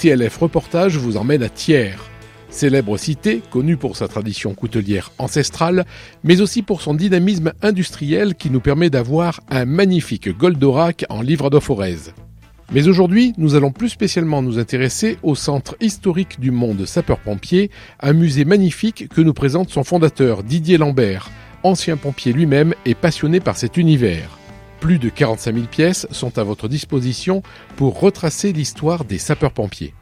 TLF Reportage vous emmène à Thiers. Célèbre cité, connue pour sa tradition coutelière ancestrale, mais aussi pour son dynamisme industriel qui nous permet d'avoir un magnifique Goldorak en livre de Forez. Mais aujourd'hui, nous allons plus spécialement nous intéresser au centre historique du monde sapeur-pompier, un musée magnifique que nous présente son fondateur Didier Lambert, ancien pompier lui-même et passionné par cet univers. Plus de 45 000 pièces sont à votre disposition pour retracer l'histoire des sapeurs-pompiers.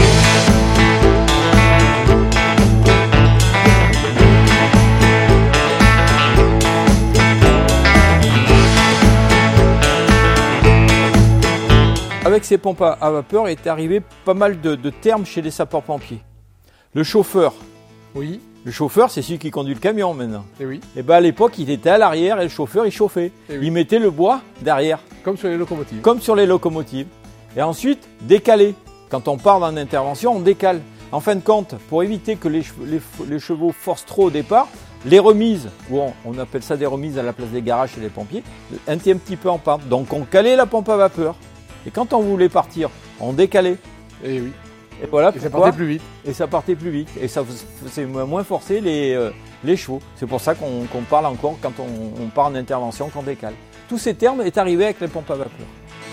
Avec ces pompes à vapeur est arrivé pas mal de termes chez les sapeurs-pompiers. Le chauffeur. Oui. Le chauffeur, c'est celui qui conduit le camion maintenant. Et oui. Et ben à l'époque, il était à l'arrière et le chauffeur, il chauffait. Oui. Il mettait le bois derrière. Comme sur les locomotives. Comme sur les locomotives. Et ensuite, décaler. Quand on part en intervention, on décale. En fin de compte, pour éviter que les chevaux forcent trop au départ, les remises, ou on appelle ça des remises à la place des garages chez les pompiers, étaient un petit peu en pente. Donc on calait la pompe à vapeur. Et quand on voulait partir, on décalait. Et oui. Et voilà et ça partait plus vite. Et ça partait plus vite. Et ça faisait moins forcer les chevaux. C'est pour ça qu'on parle encore quand on part en intervention, qu'on décale. Tous ces termes est arrivé avec les pompes à vapeur.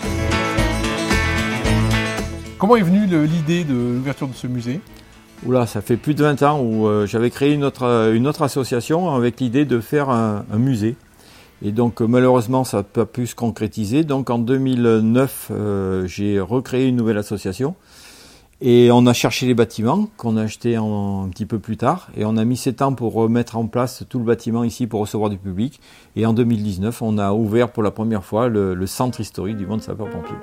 Comment est venue l'idée de l'ouverture de ce musée ? Oula, ça fait plus de 20 ans où j'avais créé une autre association avec l'idée de faire un musée. Et donc malheureusement ça n'a pas pu se concrétiser. Donc en 2009, j'ai recréé une nouvelle association. Et on a cherché les bâtiments qu'on a achetés un petit peu plus tard. Et on a mis 7 ans pour mettre en place tout le bâtiment ici pour recevoir du public. Et en 2019, on a ouvert pour la première fois le centre historique du monde sapeur-pompier.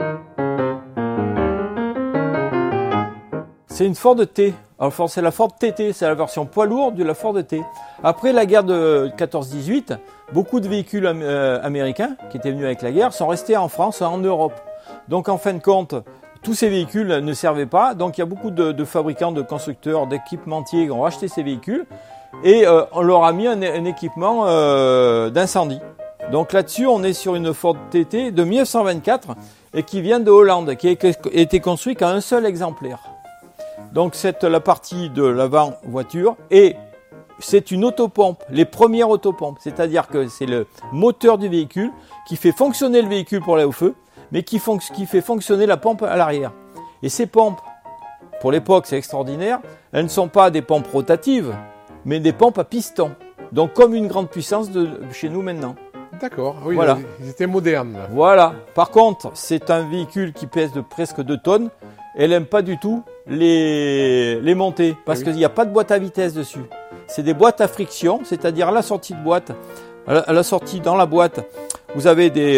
C'est une Ford T. Alors c'est la Ford TT, c'est la version poids lourd de la Ford T. Après la guerre de 14-18, beaucoup de véhicules américains qui étaient venus avec la guerre sont restés en France et en Europe. Donc en fin de compte, tous ces véhicules ne servaient pas. Donc il y a beaucoup de fabricants, de constructeurs, d'équipementiers qui ont racheté ces véhicules et on leur a mis un équipement d'incendie. Donc là-dessus, on est sur une Ford TT de 1924 et qui vient de Hollande, qui a été construite qu'à un seul exemplaire. Donc c'est la partie de l'avant-voiture et c'est une autopompe, les premières autopompes. C'est-à-dire que c'est le moteur du véhicule qui fait fonctionner le véhicule pour aller au feu, mais qui fait fonctionner la pompe à l'arrière. Et ces pompes, pour l'époque c'est extraordinaire, elles ne sont pas des pompes rotatives, mais des pompes à piston. Donc comme une grande puissance de chez nous maintenant. D'accord, oui, voilà. Ils étaient modernes. Là. Voilà. Par contre, c'est un véhicule qui pèse de presque 2 tonnes. Elle n'aime pas du tout les montées, parce qu'il n'y a pas de boîte à vitesse dessus. C'est des boîtes à friction, c'est-à-dire à la sortie de boîte, à la sortie dans la boîte, vous avez des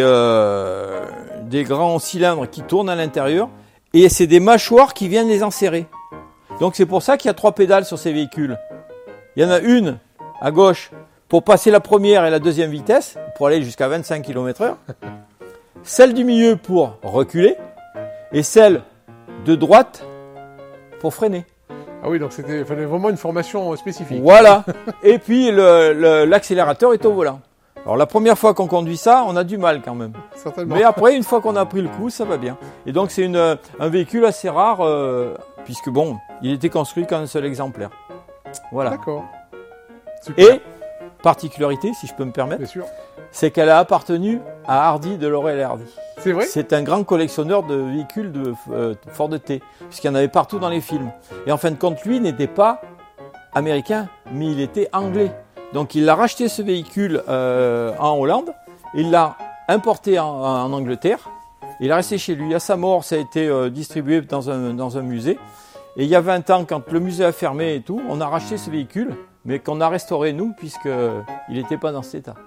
grands cylindres qui tournent à l'intérieur, et c'est des mâchoires qui viennent les enserrer. Donc c'est pour ça qu'il y a 3 pédales sur ces véhicules. Il y en a une à gauche pour passer la première et la deuxième vitesse, pour aller jusqu'à 25 km/h. Celle du milieu pour reculer, et celle de droite pour freiner. Ah oui, donc il fallait vraiment une formation spécifique. Voilà. Et puis l'accélérateur est au volant. Alors la première fois qu'on conduit ça, on a du mal quand même. Certainement. Mais après, une fois qu'on a pris le coup, ça va bien. Et donc c'est un véhicule assez rare, puisque bon, il était construit qu'un seul exemplaire. Voilà. D'accord. Super. Et, particularité, si je peux me permettre, bien sûr, c'est qu'elle a appartenu à Hardy de Laurel et Hardy. C'est vrai ? C'est un grand collectionneur de véhicules de Ford T, puisqu'il y en avait partout dans les films. Et en fin de compte, lui n'était pas américain, mais il était anglais. Donc il a racheté ce véhicule en Hollande, il l'a importé en Angleterre, il est resté chez lui. À sa mort, ça a été distribué dans un musée. Et il y a 20 ans, quand le musée a fermé et tout, on a racheté ce véhicule, mais qu'on a restauré nous, puisqu'il n'était pas dans cet état.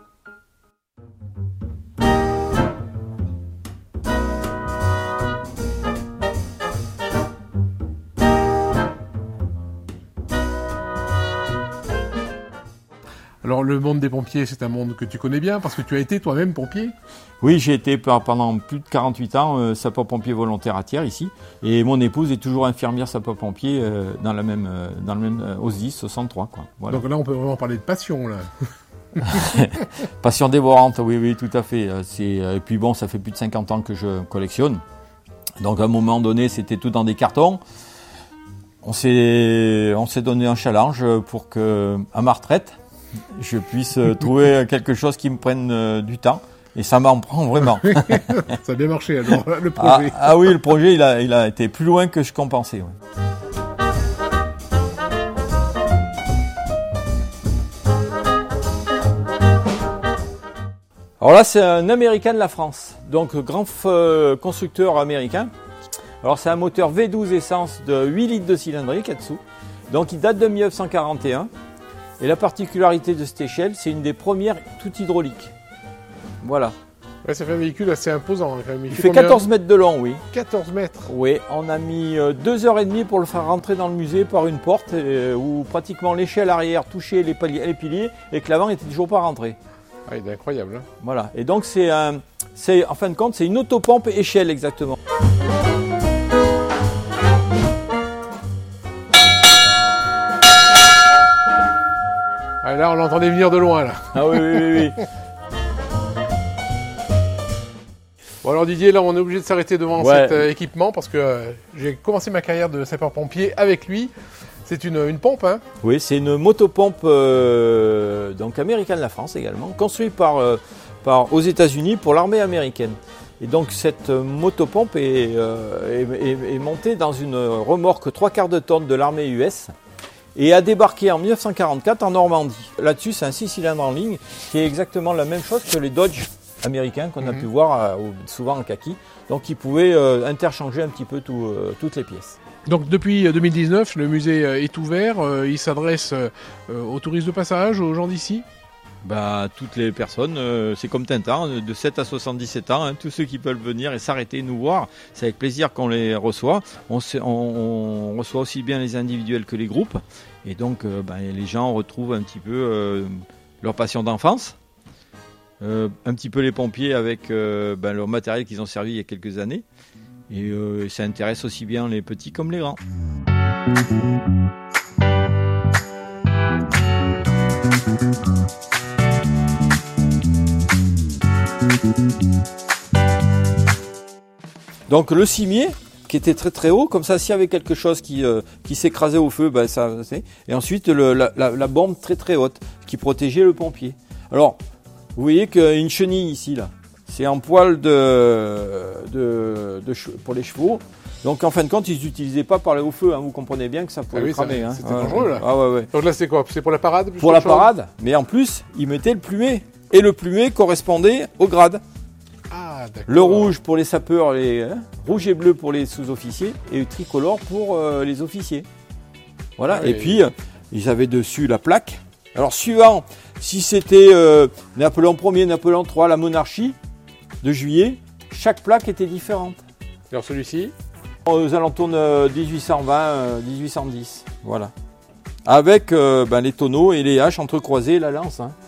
Alors le monde des pompiers, c'est un monde que tu connais bien parce que tu as été toi-même pompier. Oui, j'ai été pendant plus de 48 ans sapeur-pompier volontaire à Thiers ici, et mon épouse est toujours infirmière sapeur-pompier dans le même au SDIS 63 quoi. Voilà. Donc là, on peut vraiment parler de passion là. Passion dévorante, oui, tout à fait. Et puis bon, ça fait plus de 50 ans que je collectionne. Donc à un moment donné, c'était tout dans des cartons. On s'est donné un challenge pour que, à ma retraite, je puisse trouver quelque chose qui me prenne du temps. Et ça m'en prend vraiment. Ça a bien marché alors, le projet. Ah oui, le projet, il a été plus loin que je compensais. Ouais. Alors là, c'est un American La France, donc grand constructeur américain. Alors c'est un moteur V12 essence de 8 litres de cylindrique là-dessous. Donc il date de 1941. Et la particularité de cette échelle, c'est une des premières tout hydrauliques. Voilà. Ouais, ça fait un véhicule assez imposant. Il fait 14 mètres de long, oui. 14 mètres. Oui, on a mis 2h30 pour le faire rentrer dans le musée par une porte où pratiquement l'échelle arrière touchait les piliers et que l'avant n'était toujours pas rentré. Ah, il est incroyable. Hein. Voilà. Et donc en fin de compte, c'est une autopompe échelle exactement. Ah, là, on l'entendait venir de loin, là. Ah oui. Bon, alors Didier, là, on est obligé de s'arrêter devant cet équipement parce que j'ai commencé ma carrière de sapeur-pompier avec lui. C'est une pompe, hein? Oui, c'est une motopompe donc américaine La France également, construite aux États-Unis pour l'armée américaine. Et donc cette motopompe est montée dans une remorque 3/4 de tonne de l'armée US. Et a débarqué en 1944 en Normandie. Là-dessus, c'est un 6 cylindres en ligne qui est exactement la même chose que les Dodge américains qu'on a pu voir souvent en kaki. Donc, ils pouvaient interchanger un petit peu toutes les pièces. Donc, depuis 2019, le musée est ouvert. Il s'adresse aux touristes de passage, aux gens d'ici. Toutes les personnes, c'est comme Tintin, de 7 à 77 ans, hein, tous ceux qui peuvent venir et s'arrêter nous voir, c'est avec plaisir qu'on les reçoit. On reçoit aussi bien les individuels que les groupes, et donc les gens retrouvent un petit peu leur passion d'enfance, un petit peu les pompiers avec leur matériel qu'ils ont servi il y a quelques années, et ça intéresse aussi bien les petits comme les grands. Donc le cimier qui était très très haut, comme ça s'il y avait quelque chose qui s'écrasait au feu, et ensuite la bombe très très haute qui protégeait le pompier. Alors vous voyez qu'une chenille ici là, c'est en poil pour les chevaux. Donc en fin de compte, ils n'utilisaient pas par au feu, hein, vous comprenez bien que ça pouvait cramer. C'était dangereux là. Ah ouais. Donc là c'est quoi? C'est pour la parade? Pour la parade, mais en plus ils mettaient le plumet. Et le plumet correspondait au grade. Ah, d'accord. Le rouge pour les sapeurs, rouge et bleu pour les sous-officiers, et le tricolore pour les officiers. Voilà, et puis ils avaient dessus la plaque. Alors suivant, si c'était Napoléon Ier, Napoléon III, la monarchie de juillet, chaque plaque était différente. Alors celui-ci? Aux alentours de 1820, 1810, voilà. Avec les tonneaux et les haches entrecroisées et la lance. Hein.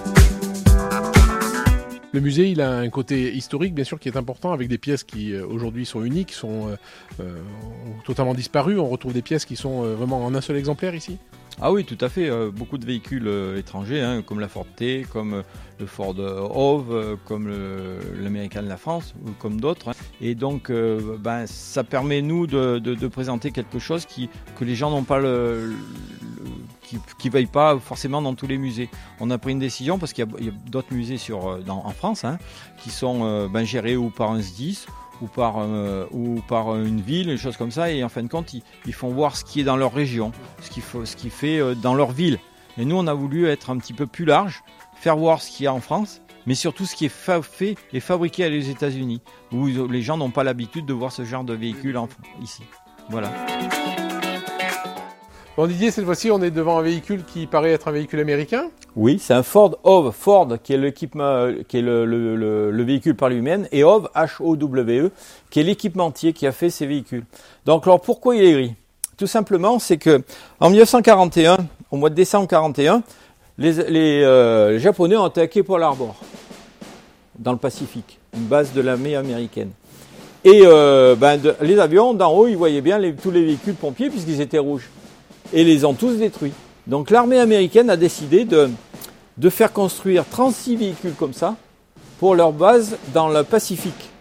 Le musée, il a un côté historique, bien sûr, qui est important, avec des pièces qui, aujourd'hui, sont uniques, ont totalement disparu. On retrouve des pièces qui sont vraiment en un seul exemplaire ici. Ah oui, tout à fait. Beaucoup de véhicules étrangers, hein, comme la Ford T, comme le Ford Hove, comme l'American La France, ou comme d'autres. Hein. Et donc, ça permet, nous, de présenter quelque chose que les gens n'ont pas qui ne veillent pas forcément dans tous les musées. On a pris une décision parce qu'il y a d'autres musées en France qui sont gérés ou par un SDIS ou par une ville, des choses comme ça, et en fin de compte, ils font voir ce qui est dans leur région, ce qui fait dans leur ville. Et nous, on a voulu être un petit peu plus large, faire voir ce qu'il y a en France, mais surtout ce qui est fait et fabriqué aux États-Unis, où les gens n'ont pas l'habitude de voir ce genre de véhicule ici. Voilà. Bon Didier, cette fois-ci, on est devant un véhicule qui paraît être un véhicule américain. Oui, c'est un Ford Hove. Ford, qui est l'équipement, qui est le véhicule par lui-même, et Hove, H-O-W-E, qui est l'équipementier qui a fait ces véhicules. Donc, alors, pourquoi il est gris? Tout simplement, c'est que en 1941, au mois de décembre 1941, les Japonais ont attaqué Pearl Harbor, dans le Pacifique, une base de l'armée américaine. Et les avions, d'en haut, ils voyaient bien tous les véhicules pompiers, puisqu'ils étaient rouges. Et les ont tous détruits. Donc l'armée américaine a décidé de faire construire 36 véhicules comme ça pour leur base dans le Pacifique.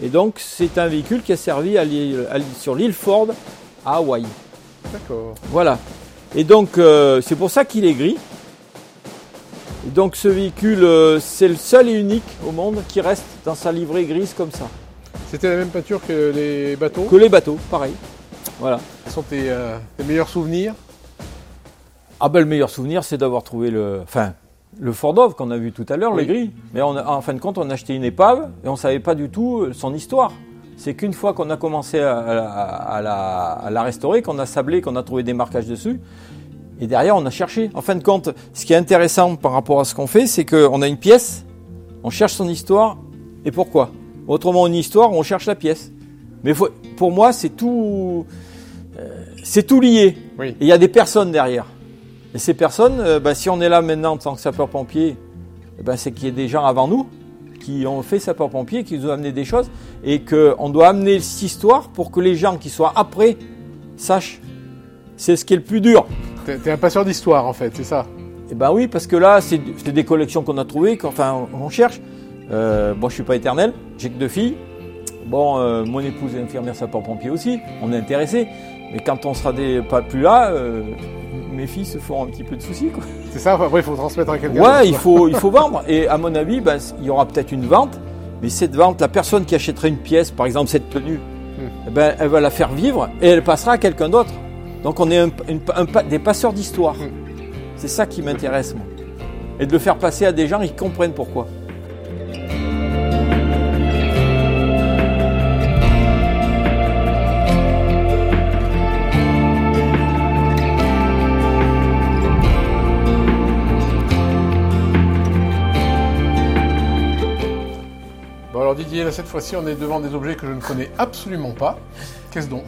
Et donc c'est un véhicule qui a servi sur l'île Ford à Hawaï. D'accord. Voilà. Et donc c'est pour ça qu'il est gris. Et donc ce véhicule, c'est le seul et unique au monde qui reste dans sa livrée grise comme ça. C'était la même peinture que les bateaux? Que les bateaux, pareil. Voilà. Quels sont tes meilleurs souvenirs? Ah ben le meilleur souvenir, c'est d'avoir trouvé le Ford Dove qu'on a vu tout à l'heure, Oui. le gris. Mais en fin de compte, on a acheté une épave et on ne savait pas du tout son histoire. C'est qu'une fois qu'on a commencé à la restaurer, qu'on a sablé, qu'on a trouvé des marquages dessus, et derrière on a cherché. En fin de compte, ce qui est intéressant par rapport à ce qu'on fait, c'est qu'on a une pièce, on cherche son histoire et pourquoi. Autrement, une histoire, on cherche la pièce. Mais pour moi, c'est tout lié. Oui. Et il y a des personnes derrière. Et ces personnes, si on est là maintenant en tant que sapeur-pompier, c'est qu'il y a des gens avant nous qui ont fait sapeur-pompier, qui nous ont amené des choses, et qu'on doit amener cette histoire pour que les gens qui soient après sachent. C'est ce qui est le plus dur. T'es un passeur d'histoire en fait, c'est ça? Et ben oui, parce que là, c'est des collections qu'on a trouvées, on cherche. Je suis pas éternel, j'ai que 2 filles. Mon épouse est infirmière sapeur-pompier aussi, on est intéressé. Mais quand on sera pas plus là, mes filles se feront un petit peu de soucis, quoi. C'est ça, après il faut transmettre à quelqu'un. Ouais, il faut vendre. Et à mon avis, il y aura peut-être une vente. Mais cette vente, la personne qui achèterait une pièce, par exemple cette tenue, elle va la faire vivre et elle passera à quelqu'un d'autre. Donc on est des passeurs d'histoire. C'est ça qui m'intéresse, moi. Et de le faire passer à des gens qui comprennent pourquoi. Alors Didier, là, cette fois-ci, on est devant des objets que je ne connais absolument pas. Qu'est-ce donc?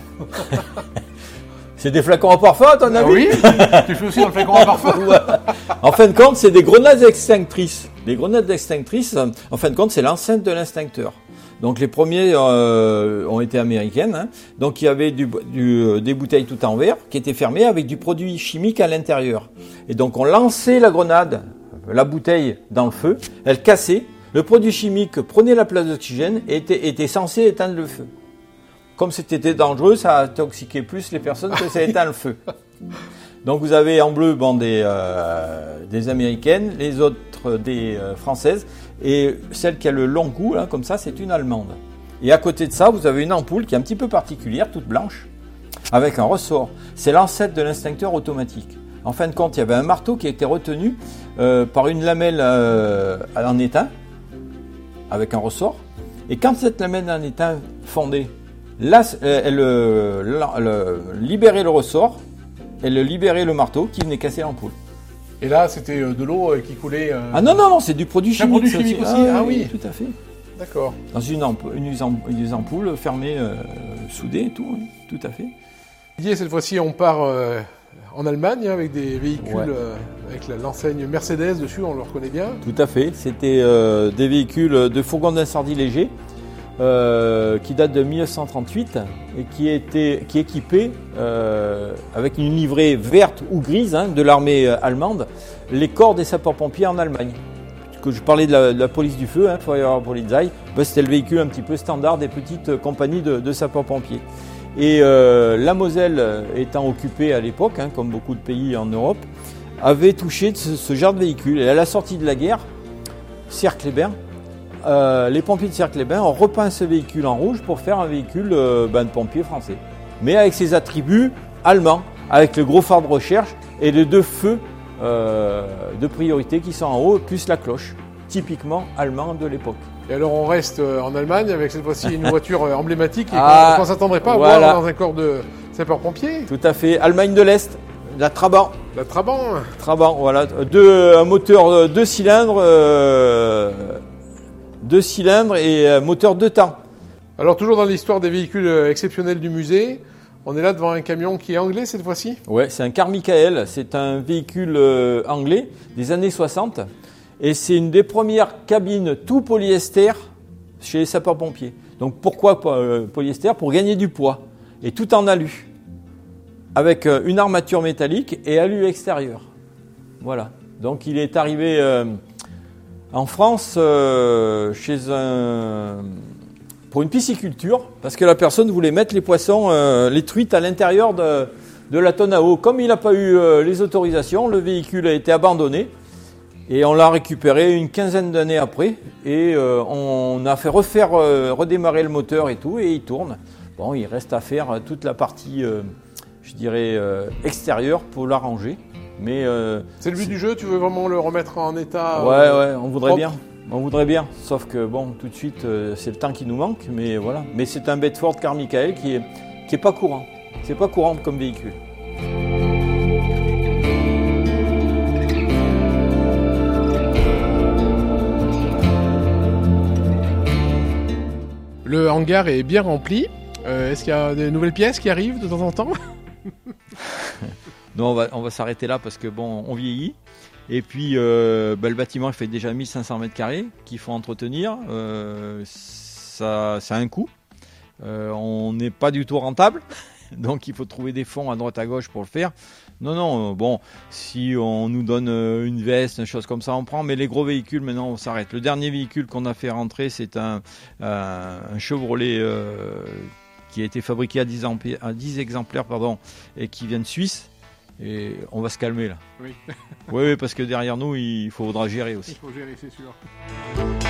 C'est des flacons à parfum, à ton avis? Oui, tu fais aussi dans le flacon à parfum. En fin de compte, c'est des grenades extinctrices. Les grenades extinctrices, en fin de compte, c'est l'enceinte de l'extincteur. Donc les premiers ont été américaines. Hein. Donc il y avait des bouteilles tout en verre qui étaient fermées avec du produit chimique à l'intérieur. Et donc on lançait la grenade, la bouteille dans le feu, elle cassait. Le produit chimique prenait la place d'oxygène et était censé éteindre le feu. Comme c'était dangereux, ça a intoxiqué plus les personnes que ça éteint le feu. Donc vous avez en bleu des américaines, les autres des françaises, et celle qui a le long cou, là, comme ça, c'est une allemande. Et à côté de ça, vous avez une ampoule qui est un petit peu particulière, toute blanche, avec un ressort. C'est l'ancêtre de l'extincteur automatique. En fin de compte, il y avait un marteau qui a été retenu par une lamelle en étain, avec un ressort. Et quand cette lamelle en étain fondait, là, elle libérait le ressort, elle libérait le marteau qui venait casser l'ampoule. Et là, c'était de l'eau qui coulait. Ah non, c'est du produit chimique. Un produit chimique aussi. Ah oui, tout à fait. D'accord. Dans une ampoule fermée, soudée et tout, oui, tout à fait. Didier, cette fois-ci, on part en Allemagne avec des véhicules Ouais. avec l'enseigne Mercedes dessus, on le reconnaît bien. Tout à fait. C'était des véhicules de fourgon d'incendie léger qui datent de 1938 et qui équipaient avec une livrée verte ou grise de l'armée allemande les corps des sapeurs-pompiers en Allemagne. Que je parlais de la police du feu, Feuerwehrpolizei, c'était le véhicule un petit peu standard des petites compagnies de sapeurs-pompiers. Et la Moselle étant occupée à l'époque, comme beaucoup de pays en Europe, avait touché ce genre de véhicule. Et à la sortie de la guerre, Serre-Clébin, les pompiers de Serre-Clébin ont repeint ce véhicule en rouge pour faire un véhicule de pompiers français. Mais avec ses attributs allemands, avec le gros phare de recherche et les 2 feux de priorité qui sont en haut, plus la cloche, typiquement allemand de l'époque. Et alors, on reste en Allemagne avec cette fois-ci une voiture emblématique et qu'on ne s'attendrait pas à voilà. voir dans un corps de sapeurs-pompiers. Tout à fait. Allemagne de l'Est, la Trabant. La Trabant. Trabant, voilà. Un moteur 2 cylindres, 2 cylindres et moteur 2 temps. Alors, toujours dans l'histoire des véhicules exceptionnels du musée, on est là devant un camion qui est anglais cette fois-ci. Ouais, c'est un Carmichael. C'est un véhicule anglais des années 60. Et c'est une des premières cabines tout polyester chez les sapeurs-pompiers. Donc pourquoi polyester? Pour gagner du poids. Et tout en alu. Avec une armature métallique et alu extérieur. Voilà. Donc il est arrivé en France chez un pour une pisciculture, parce que la personne voulait mettre les poissons, les truites à l'intérieur de la tonne à eau. Comme il n'a pas eu les autorisations, le véhicule a été abandonné et on l'a récupéré une quinzaine d'années après et on a fait redémarrer le moteur et tout et il tourne. Bon, il reste à faire toute la partie, je dirais, extérieure pour l'arranger. Mais c'est le but du jeu, tu veux vraiment le remettre en état ouais, on voudrait propre. bien. On voudrait bien, sauf que bon, tout de suite, c'est le temps qui nous manque, mais voilà. Mais c'est un Bedford Carmichael qui est pas courant. C'est pas courant comme véhicule. Le hangar est bien rempli. Est-ce qu'il y a des nouvelles pièces qui arrivent de temps en temps? Non, on va s'arrêter là parce que bon, on vieillit. Et puis, le bâtiment il fait déjà 1500 m² qu'il faut entretenir. Ça a un coût. On n'est pas du tout rentable. Donc, il faut trouver des fonds à droite à gauche pour le faire. Non, bon, si on nous donne une veste, une chose comme ça, on prend. Mais les gros véhicules, maintenant, on s'arrête. Le dernier véhicule qu'on a fait rentrer, c'est un Chevrolet qui a été fabriqué à 10 exemplaires et qui vient de Suisse. Et on va se calmer là. Oui. Oui, parce que derrière nous, il faudra gérer aussi. Il faut gérer, c'est sûr.